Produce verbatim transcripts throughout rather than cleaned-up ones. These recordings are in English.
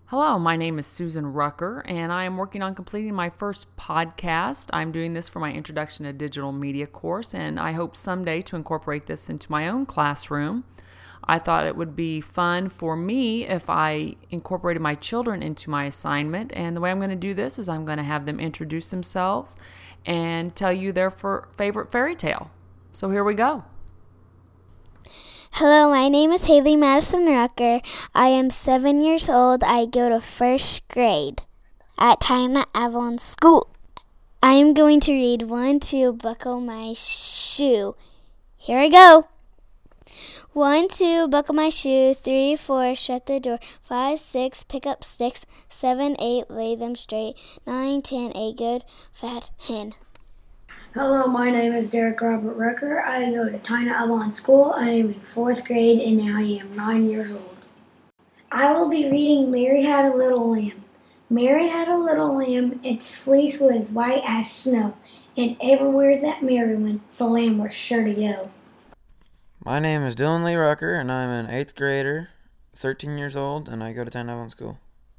Hello, my name is Susan Rucker, and I am working on completing my first podcast. I'm doing this for my Introduction to Digital Media course, and I hope someday to incorporate this into my own classroom. I thought it would be fun for me if I incorporated my children into my assignment, and the way I'm going to do this is I'm going to have them introduce themselves and tell you their favorite fairy tale. So here we go. Hello, my name is Haley Madison Rucker. I am seven years old. I go to first grade at Tyna Avalon School. I am going to read one, two, buckle my shoe. Here I go. One, two, buckle my shoe. Three, four, shut the door. Five, six, pick up sticks. Seven, eight, lay them straight. Nine, ten, a good fat hen. Hello, my name is Derek Robert Rucker. I go to Tyna Avalon School. I am in fourth grade and I am nine years old. I will be reading Mary Had a Little Lamb. Mary had a little lamb, its fleece was white as snow, and everywhere that Mary went, the lamb was sure to go. My name is Dylan Lee Rucker, and I'm an eighth grader, thirteen years old, and I go to Tyna Avalon School.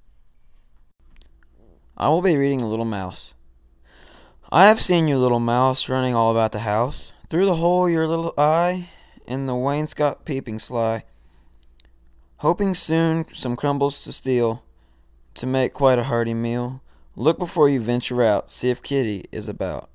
I will be reading The Little Mouse. I have seen you, little mouse, running all about the house, through the hole your little eye, in the wainscot peeping sly, hoping soon some crumbles to steal, to make quite a hearty meal. Look before you venture out, see if Kitty is about.